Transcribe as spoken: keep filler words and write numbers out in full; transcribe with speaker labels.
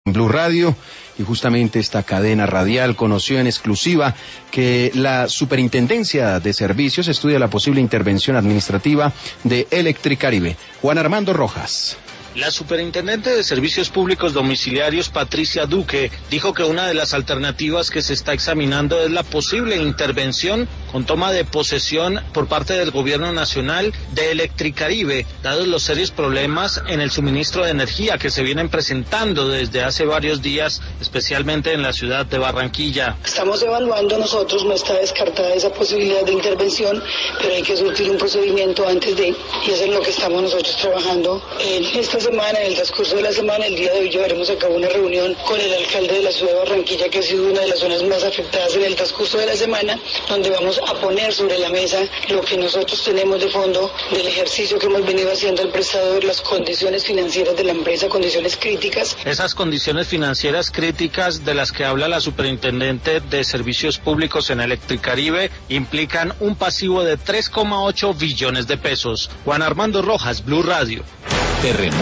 Speaker 1: Blue Radio, y justamente esta cadena radial conoció en exclusiva que la Superintendencia de Servicios estudia la posible intervención administrativa de Electricaribe. Juan Armando Rojas.
Speaker 2: La superintendente de Servicios Públicos Domiciliarios, Patricia Duque, dijo que una de las alternativas que se está examinando es la posible intervención con toma de posesión por parte del Gobierno Nacional de Electricaribe, dados los serios problemas en el suministro de energía que se vienen presentando desde hace varios días, especialmente en la ciudad de Barranquilla.
Speaker 3: Estamos evaluando nosotros, no está descartada esa posibilidad de intervención, pero hay que surtir un procedimiento antes de, y eso es lo que estamos nosotros trabajando en esta semana, en el transcurso de la semana. El día de hoy llevaremos a cabo una reunión con el alcalde de la ciudad de Barranquilla, que ha sido una de las zonas más afectadas en el transcurso de la semana, donde vamos a poner sobre la mesa lo que nosotros tenemos de fondo del ejercicio que hemos venido haciendo al prestador, las condiciones financieras de la empresa, condiciones críticas.
Speaker 2: Esas condiciones financieras críticas de las que habla la superintendente de Servicios Públicos en Electricaribe implican un pasivo de tres coma ocho billones de pesos. Juan Armando Rojas, Blue Radio.
Speaker 4: Terremoto.